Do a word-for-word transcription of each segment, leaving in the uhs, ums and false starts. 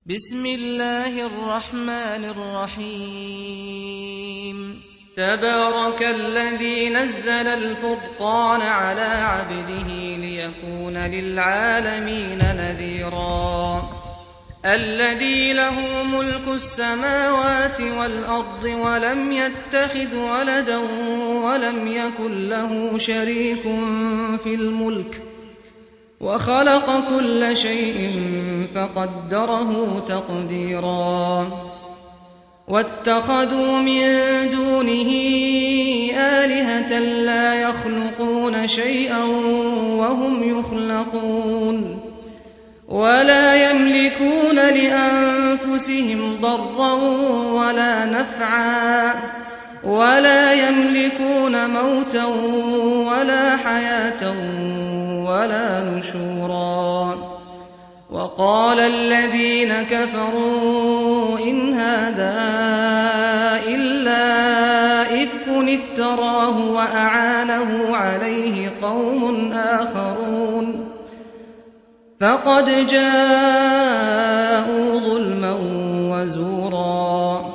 بسم الله الرحمن الرحيم تبارك الذي نزل الفرقان على عبده ليكون للعالمين نذيرا الذي له ملك السماوات والأرض ولم يتخذ ولدا ولم يكن له شريك في الملك وخلق كل شيء فقدره تقديرا واتخذوا من دونه آلهة لا يخلقون شيئا وهم يخلقون ولا يملكون لأنفسهم ضرا ولا نفعا ولا يملكون موتا ولا حياة ولا نشورا وقال الذين كفروا إن هذا إلا إفك افتراه وأعانه عليه قوم آخرون فقد جاءوا ظلما وزورا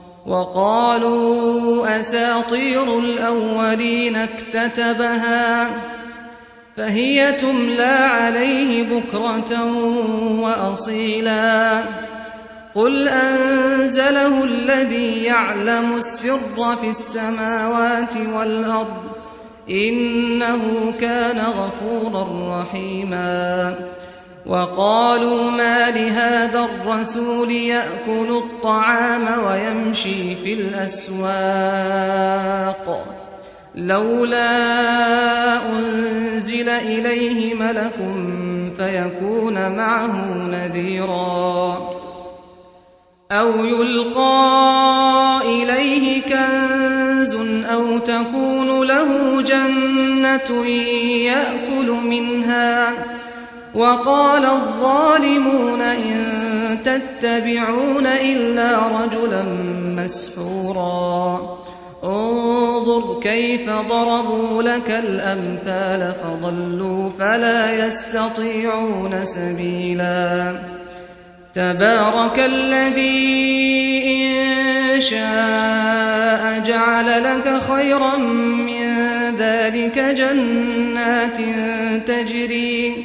وقالوا أساطير الأولين اكتتبها فهي تملى عليه بكرة وأصيلا قل أنزله الذي يعلم السر في السماوات والأرض إنه كان غفورا رحيما وقالوا ما لهذا الرسول يأكل الطعام ويمشي في الأسواق لولا أنزل إليه ملك فيكون معه نذيرا أو يلقى إليه كنز أو تكون له جنة يأكل منها وقال الظالمون إن تتبعون إلا رجلا مسحورا انظر كيف ضربوا لك الأمثال فضلوا فلا يستطيعون سبيلا تبارك الذي إن شاء جعل لك خيرا من ذلك جنات تجري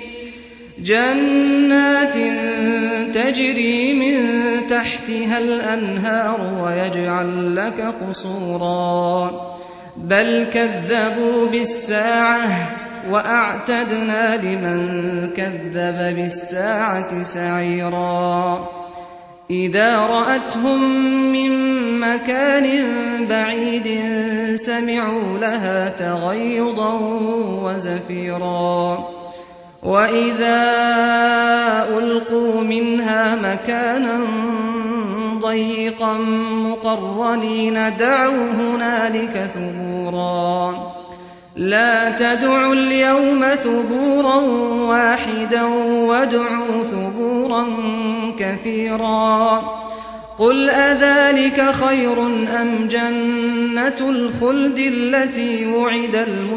جنات تجري من تحتها الأنهار ويجعل لك قصورا بل كذبوا بالساعة وأعتدنا لمن كذب بالساعة سعيرا إذا رأتهم من مكان بعيد سمعوا لها تغيظا وزفيرا وإذا ألقوا منها مكانا ضيقا مقرنين دعوا هنالك ثبورا لا تدعوا اليوم ثبورا واحدا وادعوا ثبورا كثيرا قل أذلك خير أم جنة الخلد التي وعد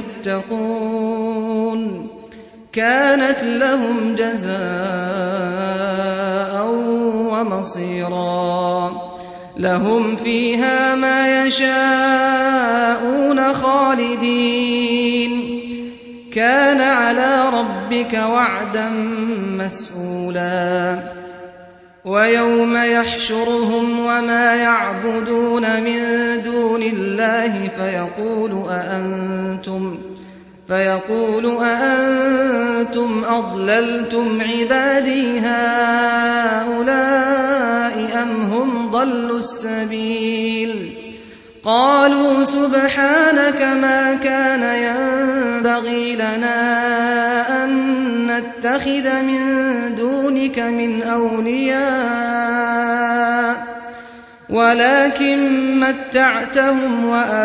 المتقون كانت لهم جزاء ومصيرا لهم فيها ما يشاءون خالدين كان على ربك وعدا مسئولا ويوم يحشرهم وما يعبدون من دون الله فيقول أأنتم فيقول أأنتم أضللتم عبادي هؤلاء أم هم ضلوا السبيل قالوا سبحانك ما كان ينبغي لنا أن نتخذ من دونك من أولياء ولكن متعتهم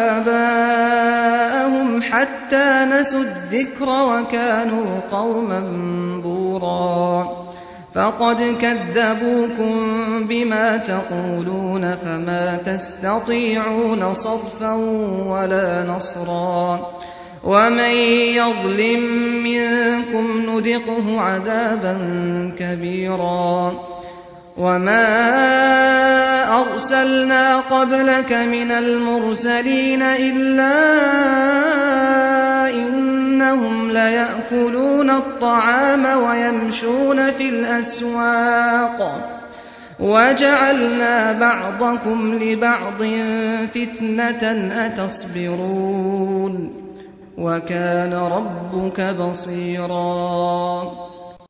وآباءهم حتى نسوا الذكر وكانوا قوما بورا فقد كذبوكم بما تقولون فما تستطيعون صرفا ولا نصرا ومن يظلم منكم نذقه عذابا كبيرا وَمَا أَرْسَلْنَا قَبْلَكَ مِنَ الْمُرْسَلِينَ إِلَّا إِنَّهُمْ لَيَأْكُلُونَ الطَّعَامَ وَيَمْشُونَ فِي الْأَسْوَاقِ وَجَعَلْنَا بَعْضَكُمْ لِبَعْضٍ فِتْنَةً أَتَصْبِرُونَ وَكَانَ رَبُّكَ بَصِيرًا